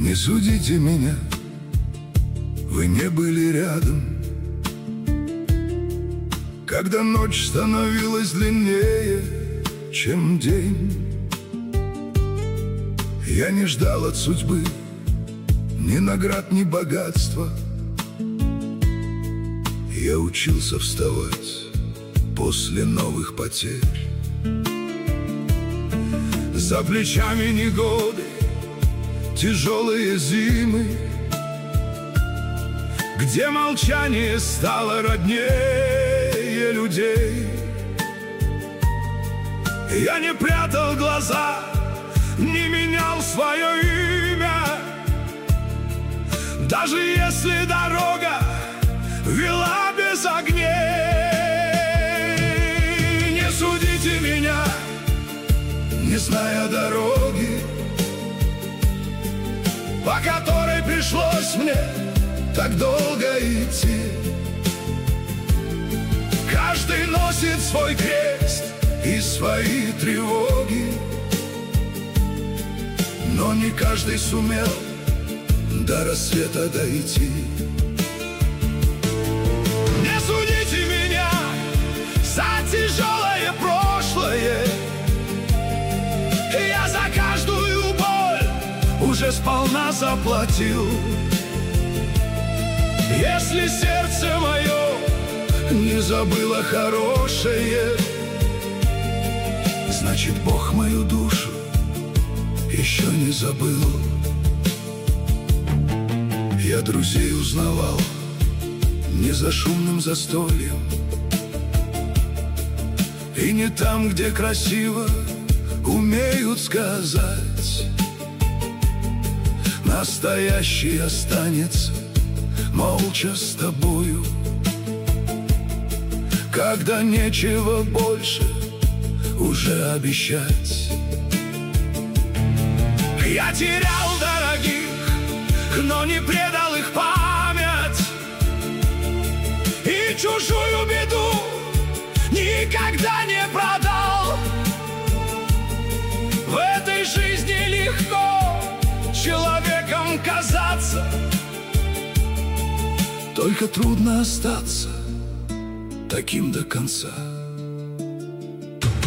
Не судите меня, вы не были рядом, когда ночь становилась длиннее, чем день. Я не ждал от судьбы ни наград, ни богатства. Я учился вставать после новых потерь. За плечами негоды, тяжелые зимы, где молчание стало роднее людей. Я не прятал глаза, не менял свое имя, даже если дорога вела без огней. Не судите меня, не зная дороги, по которой пришлось мне так долго идти. Каждый носит свой крест и свои тревоги, но не каждый сумел до рассвета дойти. Не судите меня за тяжелое прошлое, я за каждую боль уже сполна заплатил. Если сердце мое не забыло хорошее, значит, Бог мою душу еще не забыл. Я друзей узнавал не за шумным застольем и не там, где красиво умеют сказать. Настоящий останется молча с тобою, когда нечего больше уже обещать. Я терял дорогих, но не предал их память, и чужую беду никогда не продал. В этой жизни легко человеком казаться, только трудно остаться таким до конца.